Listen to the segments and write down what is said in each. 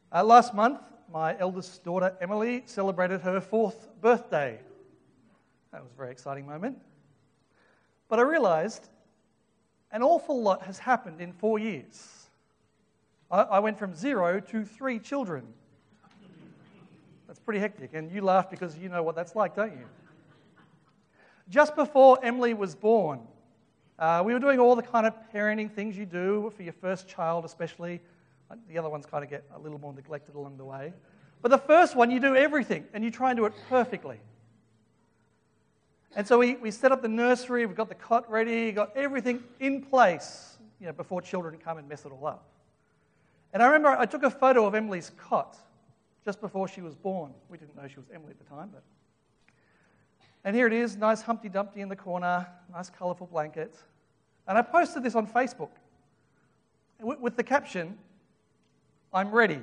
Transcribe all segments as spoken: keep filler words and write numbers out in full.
Uh, last month, my eldest daughter, Emily, celebrated her fourth birthday. That was a very exciting moment. But I realised an awful lot has happened in four years. I, I went from zero to three children. That's pretty hectic, and you laugh because you know what that's like, don't you? Just before Emily was born, uh, we were doing all the kind of parenting things you do for your first child especially. The other ones kind of get a little more neglected along the way. But the first one, you do everything, and you try and do it perfectly. And so we, we set up the nursery, we've got the cot ready, got everything in place, you know, before children come and mess it all up. And I remember I took a photo of Emily's cot just before she was born. We didn't know she was Emily at the time, but... And here it is, nice Humpty Dumpty in the corner, nice colourful blanket. And I posted this on Facebook with, with the caption, "I'm ready."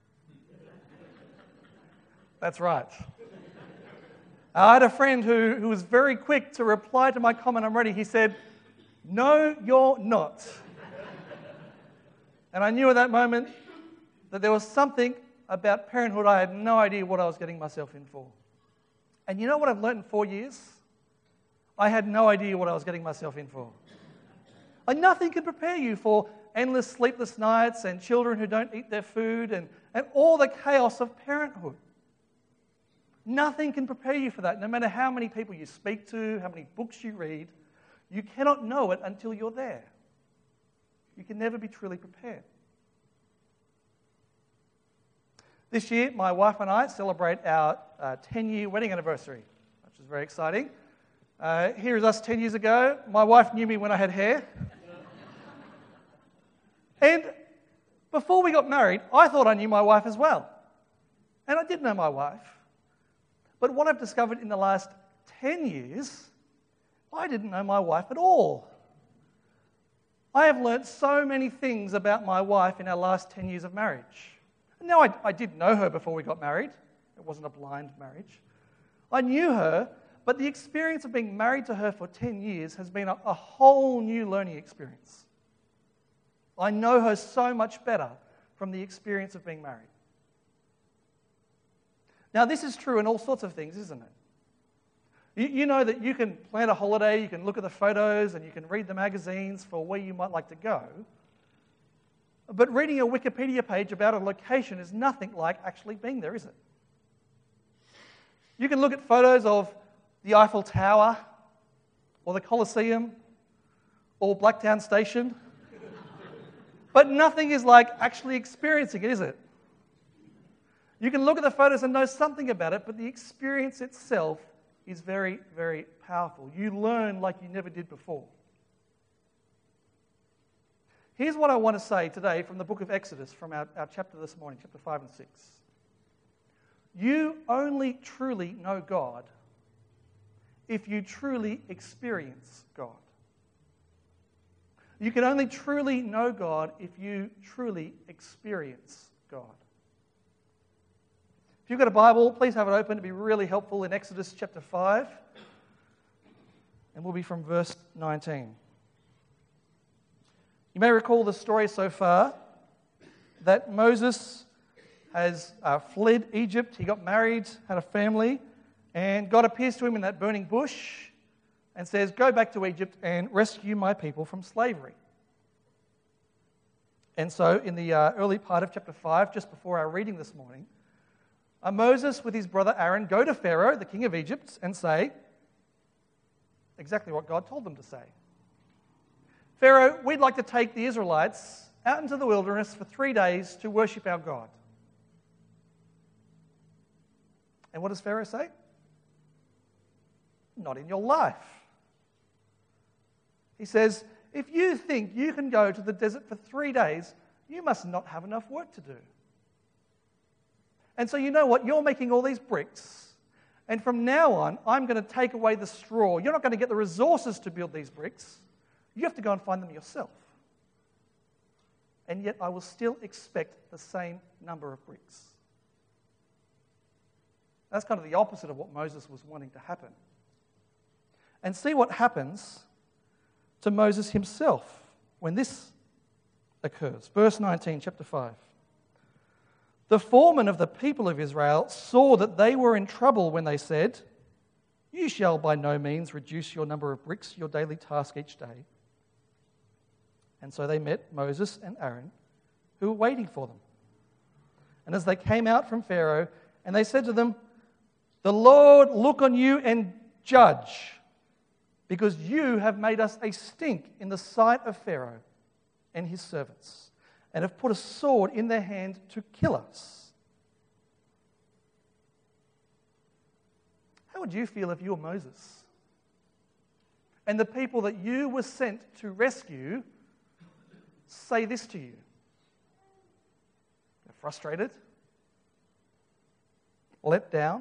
That's right. I had a friend who, who was very quick to reply to my comment, "I'm ready." He said, "No, you're not." And I knew at that moment that there was something about parenthood I had no idea what I was getting myself in for. And you know what I've learned in four years? I had no idea what I was getting myself in for. Like, nothing can prepare you for endless sleepless nights and children who don't eat their food and, and all the chaos of parenthood. Nothing can prepare you for that. No matter how many people you speak to, how many books you read, you cannot know it until you're there. You can never be truly prepared. This year, my wife and I celebrate our uh, ten-year wedding anniversary, which is very exciting. Uh, here is us ten years ago. My wife knew me when I had hair. And before we got married, I thought I knew my wife as well. And I did know my wife. But what I've discovered in the last ten years, I didn't know my wife at all. I have learnt so many things about my wife in our last ten years of marriage. Now, I, I did know her before we got married. It wasn't a blind marriage. I knew her, but the experience of being married to her for ten years has been a, a whole new learning experience. I know her so much better from the experience of being married. Now, this is true in all sorts of things, isn't it? You, you know that you can plan a holiday, you can look at the photos, and you can read the magazines for where you might like to go. But reading a Wikipedia page about a location is nothing like actually being there, is it? You can look at photos of the Eiffel Tower, or the Colosseum, or Blacktown Station, but nothing is like actually experiencing it, is it? You can look at the photos and know something about it, but the experience itself is very, very powerful. You learn like you never did before. Here's what I want to say today from the book of Exodus, from our, our chapter this morning, chapter five and six. You only truly know God if you truly experience God. You can only truly know God if you truly experience God. If you've got a Bible, please have it open. It'd be really helpful in Exodus chapter five. And we'll be from verse nineteen. You may recall the story so far that Moses has uh, fled Egypt. He got married, had a family, and God appears to him in that burning bush and says, "Go back to Egypt and rescue my people from slavery." And so in the uh, early part of chapter five, just before our reading this morning, uh, Moses with his brother Aaron go to Pharaoh, the king of Egypt, and say exactly what God told them to say. "Pharaoh, we'd like to take the Israelites out into the wilderness for three days to worship our God." And what does Pharaoh say? "Not in your life." He says, "If you think you can go to the desert for three days, you must not have enough work to do. And so you know what? You're making all these bricks, and from now on, I'm going to take away the straw. You're not going to get the resources to build these bricks. You have to go and find them yourself. And yet I will still expect the same number of bricks." That's kind of the opposite of what Moses was wanting to happen. And see what happens to Moses himself when this occurs. Verse nineteen, chapter five. The foreman of the people of Israel saw that they were in trouble when they said, "You shall by no means reduce your number of bricks, your daily task each day." And so they met Moses and Aaron, who were waiting for them. And as they came out from Pharaoh, and they said to them, "The Lord look on you and judge, because you have made us a stink in the sight of Pharaoh and his servants, and have put a sword in their hand to kill us." How would you feel if you were Moses? And the people that you were sent to rescue say this to you? You're frustrated? Let down?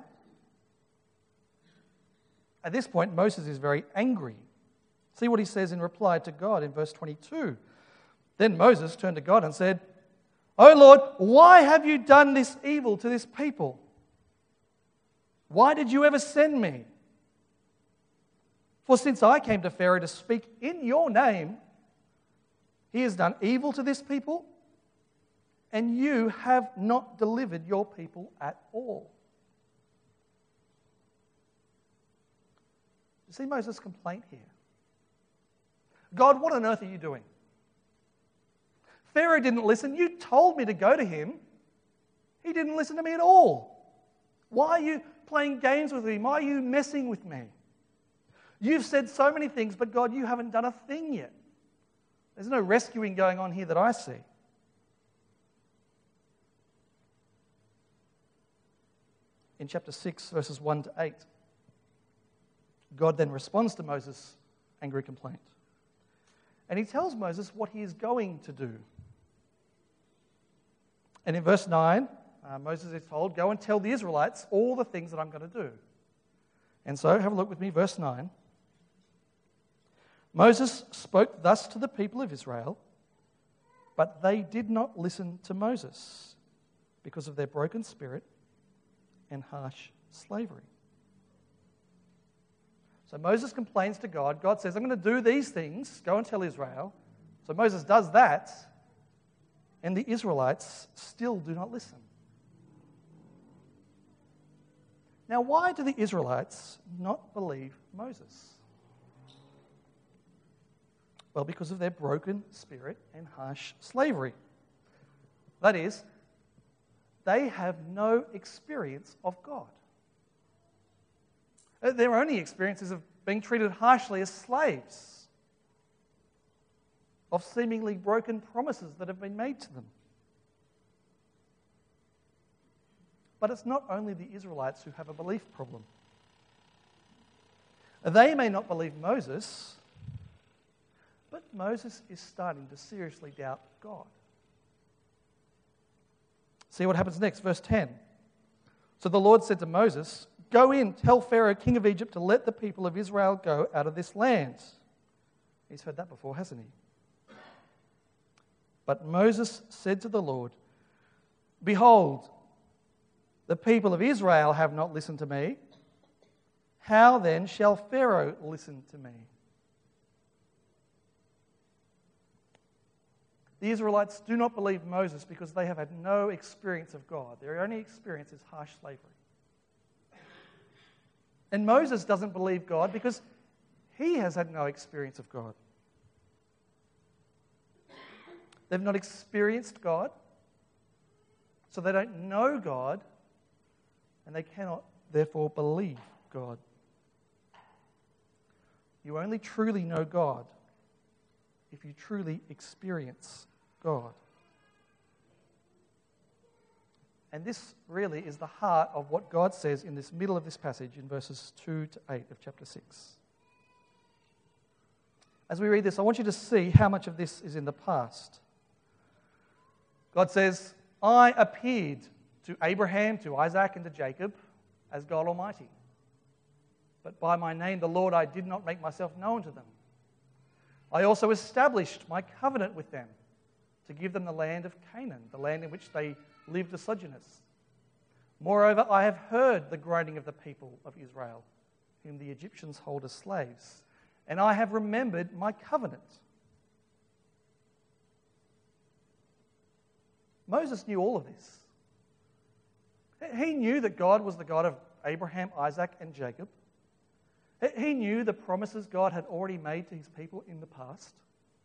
At this point, Moses is very angry. See what he says in reply to God in verse twenty-two. Then Moses turned to God and said, "O Lord, why have you done this evil to this people? Why did you ever send me? For since I came to Pharaoh to speak in your name, he has done evil to this people, and you have not delivered your people at all." You see Moses' complaint here? God, what on earth are you doing? Pharaoh didn't listen. You told me to go to him. He didn't listen to me at all. Why are you playing games with me? Why are you messing with me? You've said so many things, but God, you haven't done a thing yet. There's no rescuing going on here that I see. In chapter six, verses one to eight, God then responds to Moses' angry complaint. And he tells Moses what he is going to do. And in verse nine, uh, Moses is told, "Go and tell the Israelites all the things that I'm going to do." And so, have a look with me, verse nine. Moses spoke thus to the people of Israel, but they did not listen to Moses because of their broken spirit and harsh slavery. So Moses complains to God. God says, "I'm going to do these things. Go and tell Israel." So Moses does that, and the Israelites still do not listen. Now, why do the Israelites not believe Moses? Well, because of their broken spirit and harsh slavery. That is, they have no experience of God. Their only experiences of being treated harshly as slaves, of seemingly broken promises that have been made to them. But it's not only the Israelites who have a belief problem. They may not believe Moses, but Moses is starting to seriously doubt God. See what happens next, verse ten. So the Lord said to Moses, "Go in, tell Pharaoh, king of Egypt, to let the people of Israel go out of this land." He's heard that before, hasn't he? But Moses said to the Lord, "Behold, the people of Israel have not listened to me. How then shall Pharaoh listen to me?" The Israelites do not believe Moses because they have had no experience of God. Their only experience is harsh slavery. And Moses doesn't believe God because he has had no experience of God. They've not experienced God, so they don't know God, and they cannot therefore believe God. You only truly know God if you truly experience God. And this really is the heart of what God says in this middle of this passage in verses two to eight of chapter six. As we read this, I want you to see how much of this is in the past. God says, "I appeared to Abraham, to Isaac, and to Jacob as God Almighty. But by my name, the Lord, I did not make myself known to them. I also established my covenant with them to give them the land of Canaan, the land in which they lived as sojourners. Moreover, I have heard the groaning of the people of Israel, whom the Egyptians hold as slaves, and I have remembered my covenant." Moses knew all of this. He knew that God was the God of Abraham, Isaac, and Jacob. He knew the promises God had already made to his people in the past.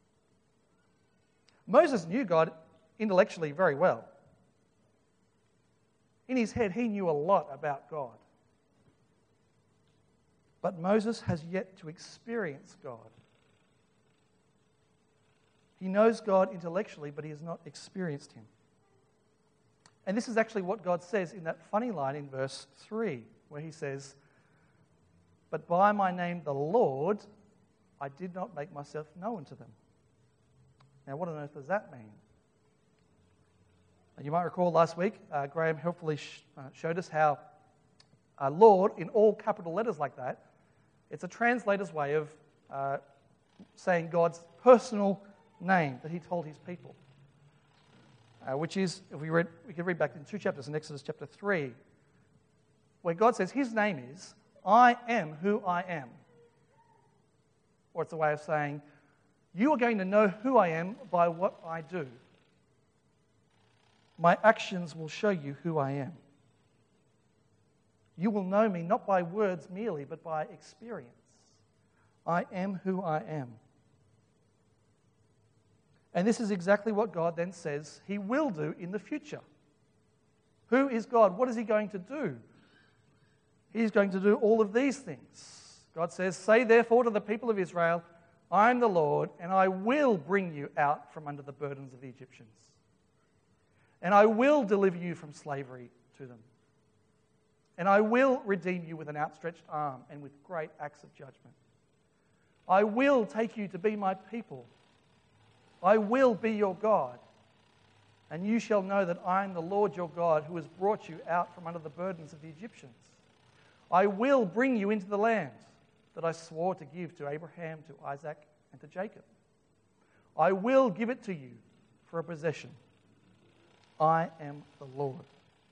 Moses knew God intellectually very well. In his head, he knew a lot about God. But Moses has yet to experience God. He knows God intellectually, but he has not experienced him. And this is actually what God says in that funny line in verse three, where he says, "But by my name, the Lord, I did not make myself known to them." Now, what on earth does that mean? And you might recall last week, uh, Graham helpfully sh- uh, showed us how uh, Lord, in all capital letters like that, it's a translator's way of uh, saying God's personal name that he told his people. Uh, which is, if we read, we can read back in two chapters in Exodus chapter three, where God says his name is, "I am who I am." Or it's a way of saying, you are going to know who I am by what I do. My actions will show you who I am. You will know me not by words merely, but by experience. I am who I am. And this is exactly what God then says he will do in the future. Who is God? What is he going to do? He's going to do all of these things. God says, "Say therefore to the people of Israel, I am the Lord, and I will bring you out from under the burdens of the Egyptians. And I will deliver you from slavery to them. And I will redeem you with an outstretched arm and with great acts of judgment. I will take you to be my people. I will be your God, and you shall know that I am the Lord your God who has brought you out from under the burdens of the Egyptians. I will bring you into the land that I swore to give to Abraham, to Isaac, and to Jacob. I will give it to you for a possession. I am the Lord."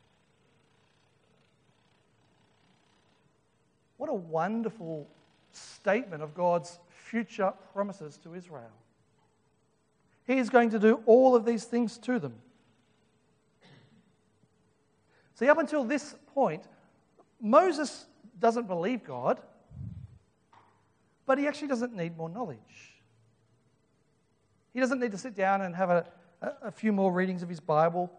What a wonderful statement of God's future promises to Israel. He is going to do all of these things to them. See, up until this point, Moses doesn't believe God, but he actually doesn't need more knowledge. He doesn't need to sit down and have a, a, a few more readings of his Bible.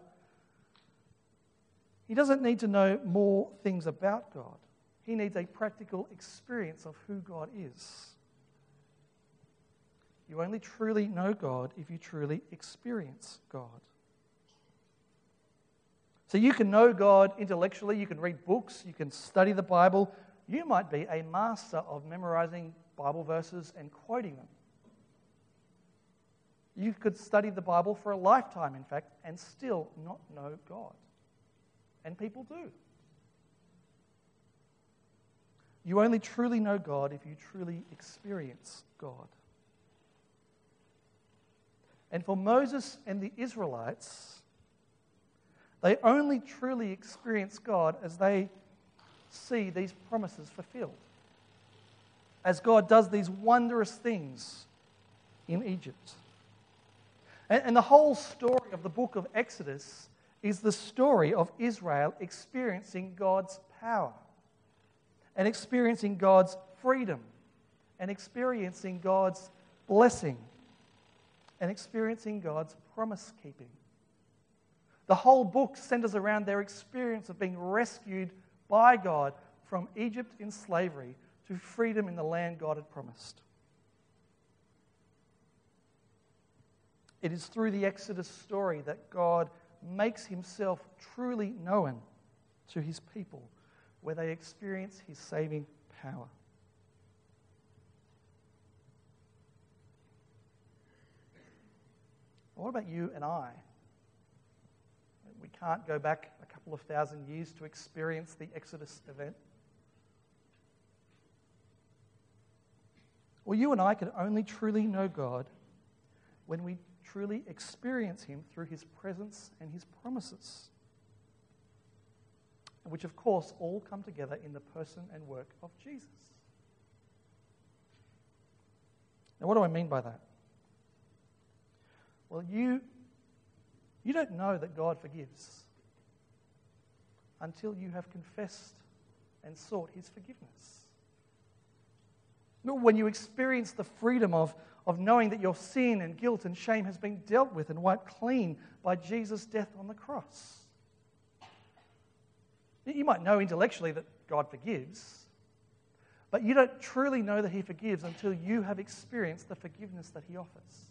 He doesn't need to know more things about God. He needs a practical experience of who God is. You only truly know God if you truly experience God. So you can know God intellectually, you can read books, you can study the Bible. You might be a master of memorizing Bible verses and quoting them. You could study the Bible for a lifetime, in fact, and still not know God. And people do. You only truly know God if you truly experience God. And for Moses and the Israelites, they only truly experience God as they see these promises fulfilled. As God does these wondrous things in Egypt. And, and the whole story of the book of Exodus is the story of Israel experiencing God's power and experiencing God's freedom and experiencing God's blessing and experiencing God's promise-keeping. The whole book centers around their experience of being rescued by God from Egypt in slavery to freedom in the land God had promised. It is through the Exodus story that God makes himself truly known to his people, where they experience his saving power. What about you and I? We can't go back a couple of thousand years to experience the Exodus event. Well, you and I can only truly know God when we truly experience him through his presence and his promises, which of course all come together in the person and work of Jesus. Now, what do I mean by that? Well, you, you don't know that God forgives. until you have confessed and sought his forgiveness. When you experience the freedom of, of knowing that your sin and guilt and shame has been dealt with and wiped clean by Jesus' death on the cross. You might know intellectually that God forgives, but you don't truly know that he forgives until you have experienced the forgiveness that he offers.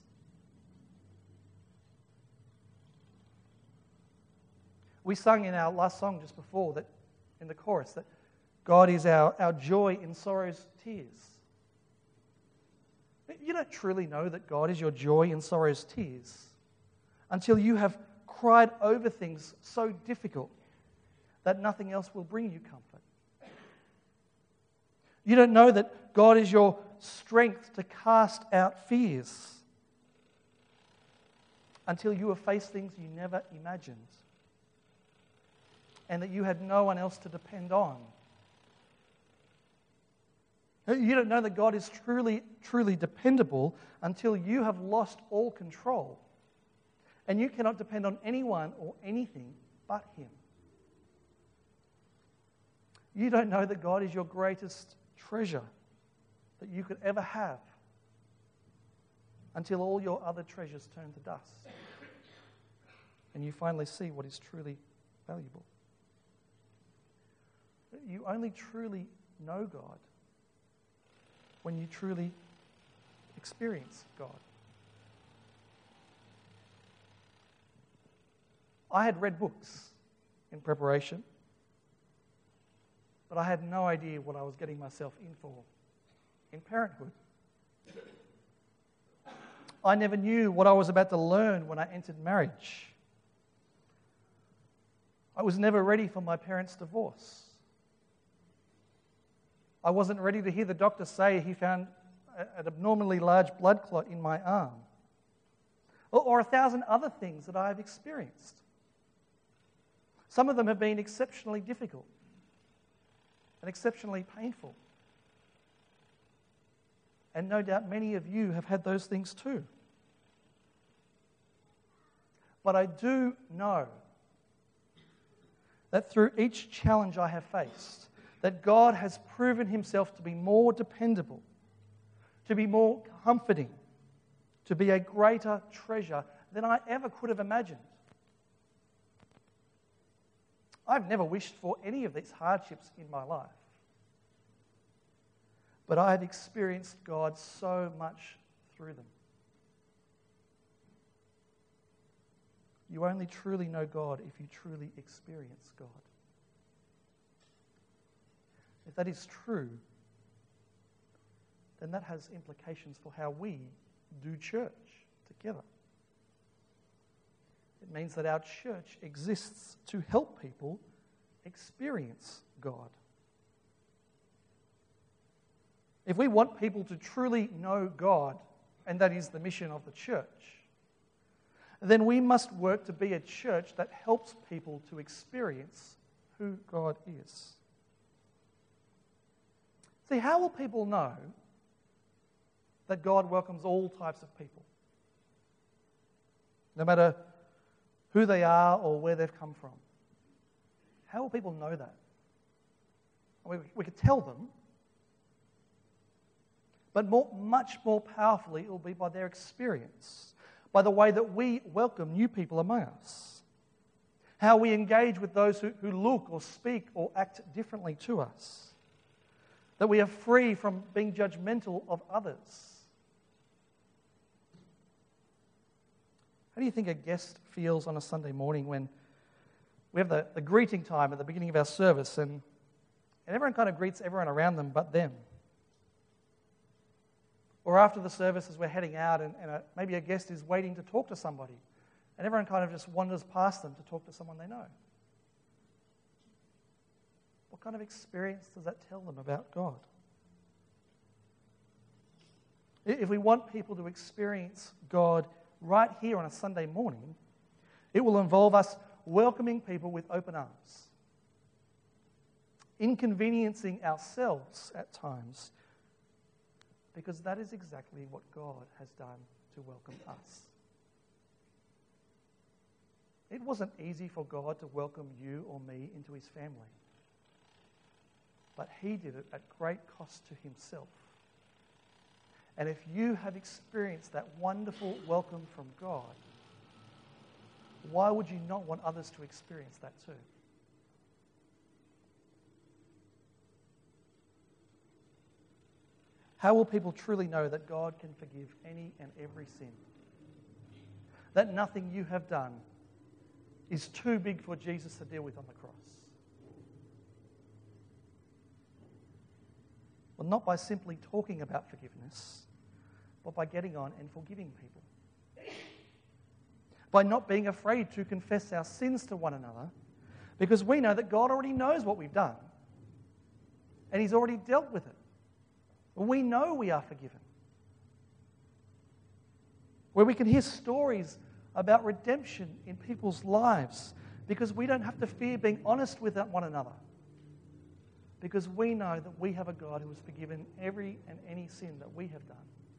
We sung in our last song just before, that in the chorus, that God is our, our joy in sorrow's tears. You don't truly know that God is your joy in sorrow's tears until you have cried over things so difficult that nothing else will bring you comfort. You don't know that God is your strength to cast out fears until you have faced things you never imagined and that you had no one else to depend on. You don't know that God is truly, truly dependable until you have lost all control and you cannot depend on anyone or anything but him. You don't know that God is your greatest treasure that you could ever have until all your other treasures turn to dust and you finally see what is truly valuable. You only truly know God when you truly experience God. I had read books in preparation, but I had no idea what I was getting myself in for in parenthood. I never knew what I was about to learn when I entered marriage. I was never ready for my parents' divorce. I wasn't ready to hear the doctor say he found an abnormally large blood clot in my arm, or, or a thousand other things that I have experienced. Some of them have been exceptionally difficult and exceptionally painful. And no doubt many of you have had those things too. But I do know that through each challenge I have faced, that God has proven himself to be more dependable, to be more comforting, to be a greater treasure than I ever could have imagined. I've never wished for any of these hardships in my life, but I have experienced God so much through them. You only truly know God if you truly experience God. If that is true, then that has implications for how we do church together. It means that our church exists to help people experience God. If we want people to truly know God, and that is the mission of the church, then we must work to be a church that helps people to experience who God is. See, how will people know that God welcomes all types of people? No matter who they are or where they've come from. How will people know that? We, we could tell them, but more, much more powerfully it will be by their experience, by the way that we welcome new people among us, how we engage with those who, who look or speak or act differently to us, that we are free from being judgmental of others. How do you think a guest feels on a Sunday morning when we have the, the greeting time at the beginning of our service and, and everyone kind of greets everyone around them but them? Or after the service as we're heading out and, and a, maybe a guest is waiting to talk to somebody and everyone kind of just wanders past them to talk to someone they know. What kind of experience does that tell them about God? If we want people to experience God right here on a Sunday morning, it will involve us welcoming people with open arms, inconveniencing ourselves at times, because that is exactly what God has done to welcome us. It wasn't easy for God to welcome you or me into his family. But he did it at great cost to himself. And if you have experienced that wonderful welcome from God, why would you not want others to experience that too? How will people truly know that God can forgive any and every sin? That nothing you have done is too big for Jesus to deal with on the cross? Well, not by simply talking about forgiveness, but by getting on and forgiving people. By not being afraid to confess our sins to one another, because we know that God already knows what we've done, and he's already dealt with it. We know we are forgiven. Where we can hear stories about redemption in people's lives, because we don't have to fear being honest with one another, because we know that we have a God who has forgiven every and any sin that we have done.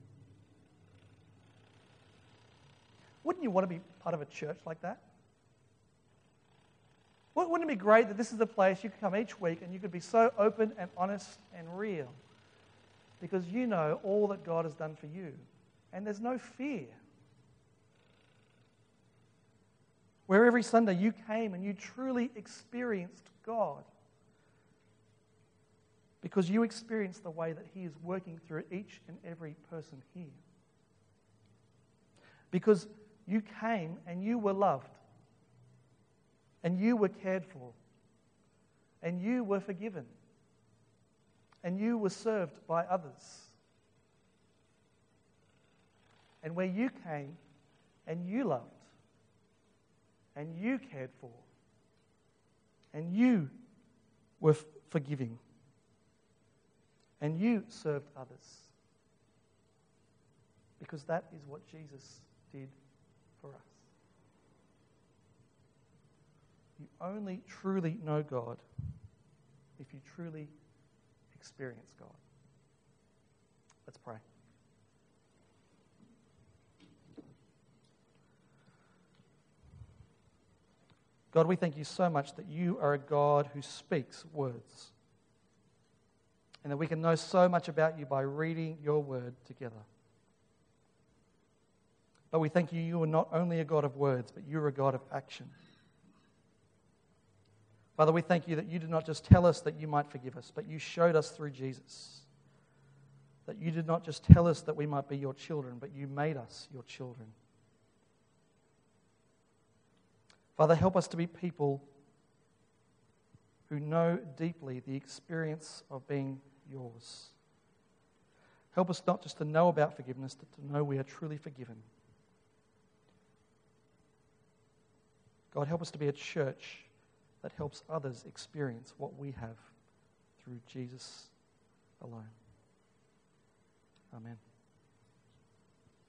Wouldn't you want to be part of a church like that? Wouldn't it be great that this is the place you could come each week and you could be so open and honest and real, because you know all that God has done for you, and there's no fear. Where every Sunday you came and you truly experienced God, because you experienced the way that he is working through each and every person here. Because you came and you were loved, and you were cared for, and you were forgiven, and you were served by others. And where you came and you loved, and you cared for, and you were f- forgiving, and you served others. Because that is what Jesus did for us. You only truly know God if you truly experience God. Let's pray. God, we thank you so much that you are a God who speaks words, and that we can know so much about you by reading your word together. But we thank you, you are not only a God of words, but you're a God of action. Father, we thank you that you did not just tell us that you might forgive us, but you showed us through Jesus. That you did not just tell us that we might be your children, but you made us your children. Father, help us to be people who know deeply the experience of being yours. Help us not just to know about forgiveness, but to know we are truly forgiven. God, help us to be a church that helps others experience what we have through Jesus alone. Amen.